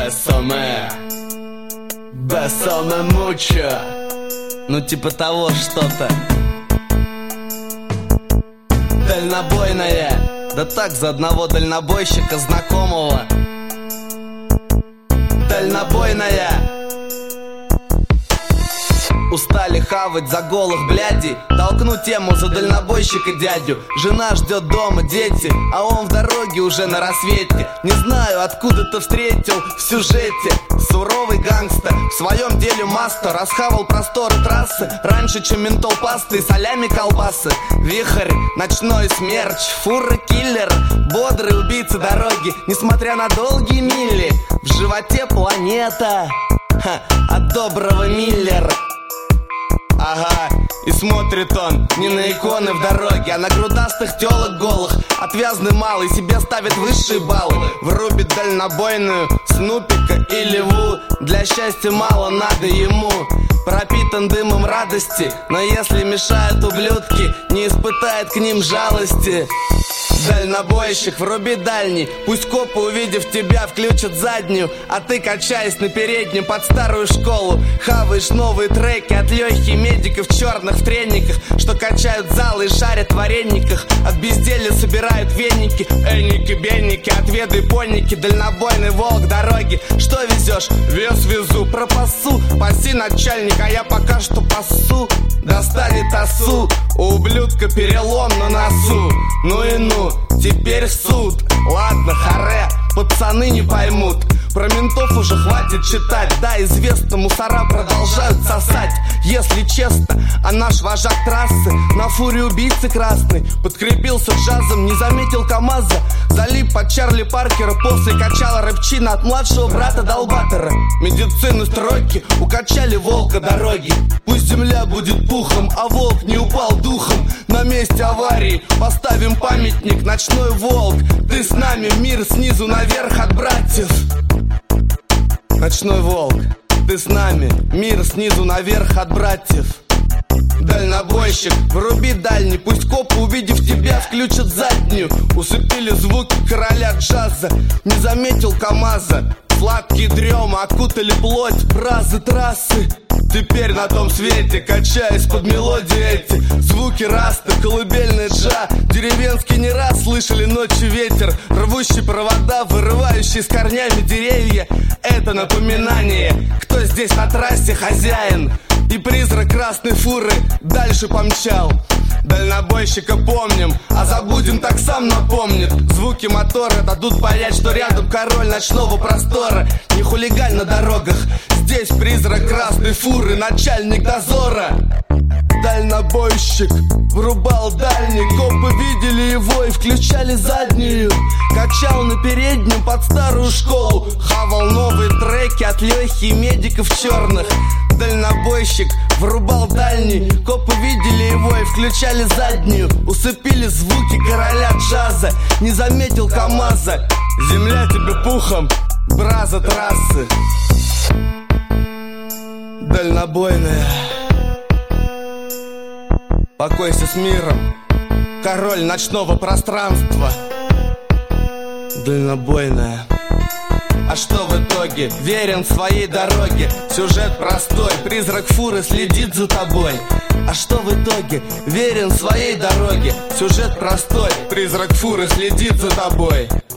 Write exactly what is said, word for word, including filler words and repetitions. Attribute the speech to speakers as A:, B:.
A: Бессоме, бессоме мучо. Ну типа того что-то. Дальнобойная. Да так, за одного дальнобойщика знакомого. Дальнобойная. Устали хавать за голых блядей. Толкну тему за дальнобойщика дядю. Жена ждет дома, дети, а он в дороге уже на рассвете. Не знаю, откуда-то встретил в сюжете суровый гангста. В своем деле мастер расхавал просторы трассы раньше, чем ментол пасты и солями колбасы. Вихрь, ночной смерч, фуры киллер, бодрый убийца дороги, несмотря на долгие мили. В животе планета, ха, от доброго Миллера. Ага, и смотрит он не на иконы в дороге, а на грудастых телок голых. Отвязный малый себе ставит высшие баллы. Врубит дальнобойную Снупика или Ву. Для счастья мало надо ему. Пропитан дымом радости, но если мешают ублюдки, не испытает к ним жалости. Дальнобойщик, вруби дальний. Пусть копы, увидев тебя, включат заднюю, а ты, качаясь на переднем под старую школу, хаваешь новые треки от Лехи медиков черных в трениках, что качают залы и шарят в варениках. От безделья собирают веники. Энники, бенники, отведай поники. Дальнобойный волк дороги. Что везешь? Вес везу, пропасу. Паси, начальник, а я пока что пасу. Достанет осу. У ублюдка перелом на носу. Ну и ну, теперь в суд. Ладно, харе, пацаны не поймут. Про ментов уже хватит читать. Да, известно, мусора продолжают сосать. Если честно, а наш вожак трассы на фуре убийцы красный подкрепился джазом, не заметил КамАЗа. Залип под Чарли Паркера, после качала рэпчина от младшего брата Долбатора. Медицины стройки укачали волка дороги. Пусть земля будет пухом, а волк не упал духом. На месте аварии поставим памятник. Ночной волк, ты с нами, мир снизу наверх от братьев. Ночной волк, ты с нами, мир снизу наверх от братьев. Дальнобойщик, вруби дальний. Пусть копы, увидев тебя, включат заднюю. Усыпили звуки короля джаза. Не заметил КамАЗа. Сладкие дремы окутали плоть, бразы трассы. Теперь на том свете, качаясь под мелодии эти звуки раста, колыбельный джа. Деревенские не раз слышали ночью ветер, рвущий провода, вырывающий с корнями деревья. Это напоминание, кто здесь на трассе хозяин. И призрак красной фуры дальше помчал. Дальнобойщика помним, а забудем, так сам напомнит. Звуки мотора дадут понять, что рядом король ночного простора. Не хулигань на дорогах, здесь призрак красной фуры, начальник дозора. Дальнобойщик врубал дальний, копы видели его и включали заднюю. Качал на переднем под старую школу, хавал новые треки от Лехи и медиков черных. Дальнобойщик врубал дальний, копы видели его и включали заднюю. Усыпили звуки короля джаза, не заметил КамАЗа. Земля тебе пухом, браза трассы. Дальнобойная, покойся с миром, король ночного пространства. Дальнобойная. А что в итоге? Верен своей дороге. Сюжет простой, призрак фуры следит за тобой. А что в итоге? Верен своей дороге. Сюжет простой, призрак фуры следит за тобой.